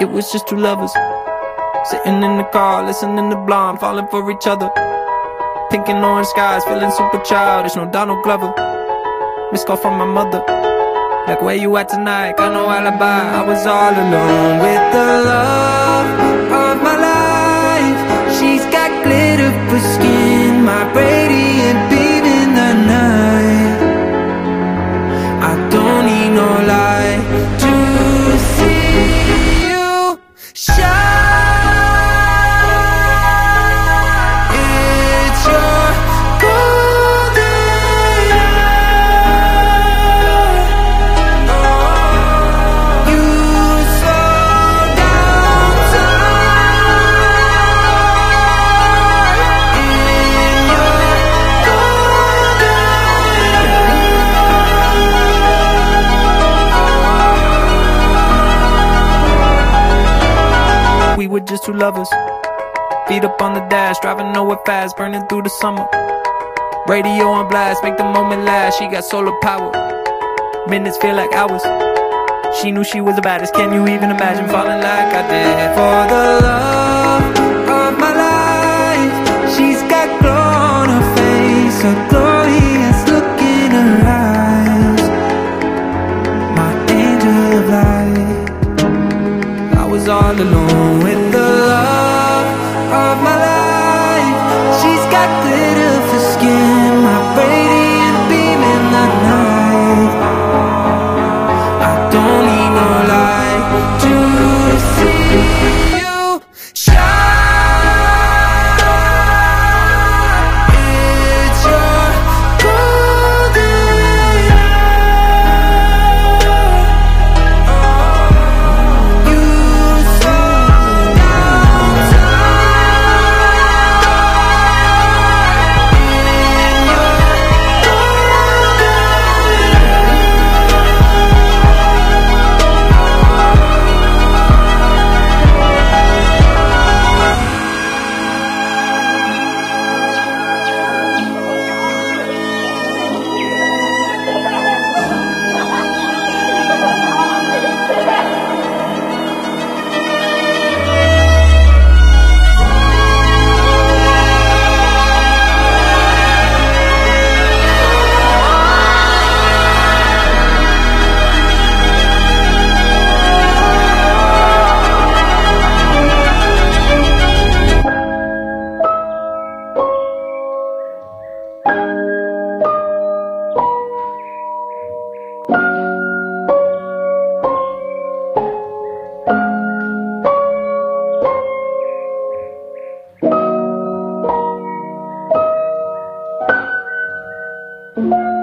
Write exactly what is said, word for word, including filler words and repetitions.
It was just two lovers sitting in the car, listening to Blonde, falling for each other. Pink and orange skies, feeling super childish. No Donald Glover. Missed call from my mother, like, where you at tonight? Got no alibi. I was all alone with the love of my life. She's got glitter for skin, my radiant beam in the night. I don't need no light to see you shine. We were just two lovers, feet up on the dash, driving nowhere fast, burning through the summer. Radio on blast, make the moment last. She got solar power, minutes feel like hours. She knew she was the baddest, can you even imagine falling like I did? For the love of my life, she's got glow on her face, a glorious look in her eyes. My angel of light. I was all alone with the love of my life. She's got glitter for skin, my radiant beam in the night. I don't need no light to see you shine. It's your golden hour. You Thank you.